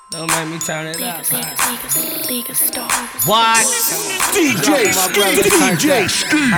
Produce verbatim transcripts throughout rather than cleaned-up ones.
Don't make me turn it up. What? D J D J Ski.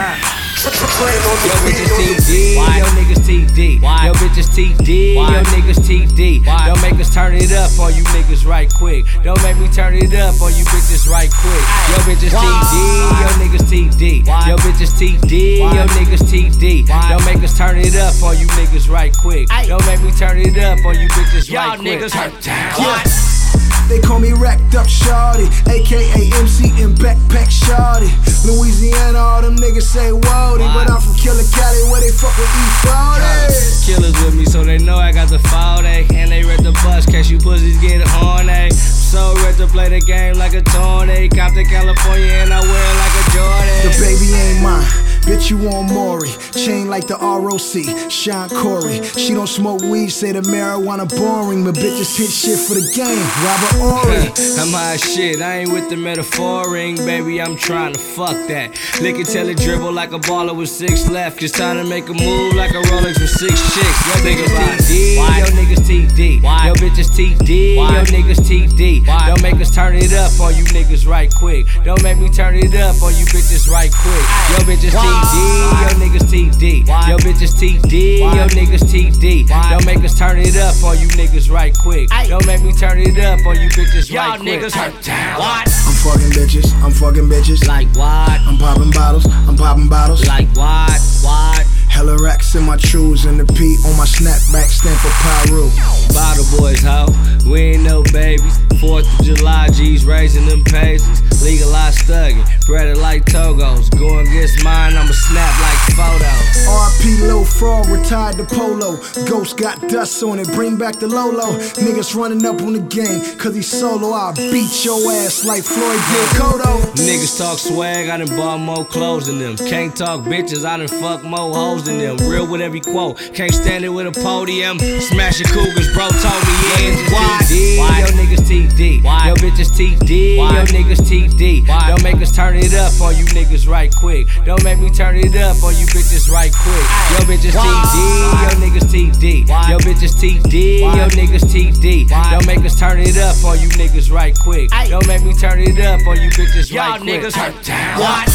Yo bitches T D, yo niggas T D. Yo bitches T D, yo niggas T D. Don't make us turn it up on you niggas right quick. Don't make me turn it up on you bitches right quick. Yo bitches T D, yo niggas T D. Yo bitches T D, yo niggas T D. Don't make us turn it up on you niggas right quick. Don't make me turn it up on you bitches right quick. Y'all niggas hurt down. Yeah. They call me Racked Up Shawty, aka M C and Backpack Shawty. Louisiana, all them niggas say Wody, but I'm from Killer Cali where they fuck with E forty. Killers with me, so they know I got the forty. And they read the bus, catch you pussies get horny. So ready to play the game like a Tony. Compton, California, and I wear it like a Jordan. The baby ain't mine, bitch you on Maury. Chain like the R O C, Sean Corey. She don't smoke weed, say the marijuana boring. But bitches hit shit for the game, Robert Ory. I'm high shit, I ain't with the metaphoring. Baby, I'm trying to fuck that. Lick it till it dribble like a baller with six left. Just trying to make a move like a Rolex with six chicks. Yo niggas T D, yo niggas T D. Yo bitches T D, yo niggas T D. Don't make us turn it up on you niggas right quick. Don't make me turn it up on you bitches right quick. Yo bitches T D, yo niggas T D. Yo bitches T D, yo niggas T D. Don't make us turn it up on you niggas right quick. Don't make me turn it up on you bitches right Y'all quick. niggas hurt down. What? I'm fucking bitches, I'm fucking bitches. Like what? I'm popping bottles, I'm popping bottles. Like what? What? Hella racks in my shoes and the P on my snapback stand for Pyro. Bottle boys, ho, we ain't no babies. Fourth of July, G's raising them paces. Legalized thuggin', bread it like Togos. Go against mine, I'ma snap like photos. R I P Low Fraud, retired to Polo. Ghost got dust on it, bring back the Lolo. Niggas running up on the game, cause he's solo. I'll beat your ass like Floyd did Kodo. Niggas talk swag, I done bought more clothes than them. Can't talk bitches, I done fuck more hoes than them. Real with every quote, can't stand it with a podium. Smashing cougars, bro told me in. Why? Yo niggas T D, yo bitches T D, yo niggas T D. Don't make us turn it up on you niggas right quick. Don't make me turn it up on you bitches right quick. Yo bitches T D, yo niggas T D. Yo bitches T D, yo niggas T D. Don't make us turn it up on you niggas right quick. Don't make me turn it up on you bitches right Y'all quick. niggas hurt down. What?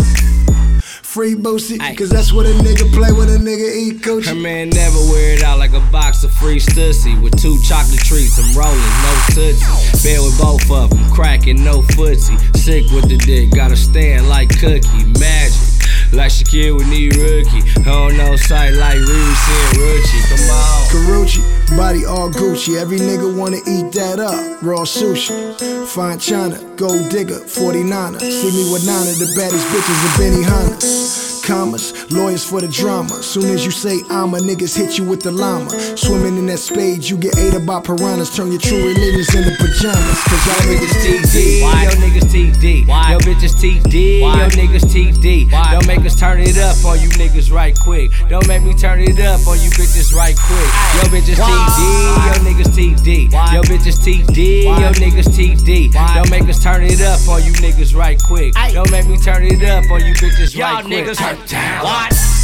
Free Boosie, cause that's what a nigga play when a nigga eat Gucci. Her man never wear it out like a box of free stussy. With two chocolate treats, I'm rolling, no tootsie. Bed with both of them, cracking, no footsie. Sick with the dick, gotta stand like Cookie. Magic, like Shaquille with knee rookie. Hold no sight like Riri seeing Rucci. Come on. Karuchi, body all Gucci. Every nigga wanna eat that up. Raw sushi, fine china, gold digger, forty-niner. See me with nine of the baddest bitches of Benihana. Commas, lawyers for the drama. Soon as you say I'm a, niggas hit you with the llama. Swimming in that spade, you get ate by piranhas. Turn your true religions into pajamas. Cause y'all niggas T D, yo niggas T D. Yo bitches T D, yo niggas T D. Don't make us turn it up on you niggas right quick. Don't make me turn it up on you bitches right quick. Yo bitches T D, yo niggas T D. Yo bitches T D, yo niggas T D. Don't make us turn it up on you niggas right quick. Don't make me turn it up on you bitches right quick. Y'all niggas hurt down. What?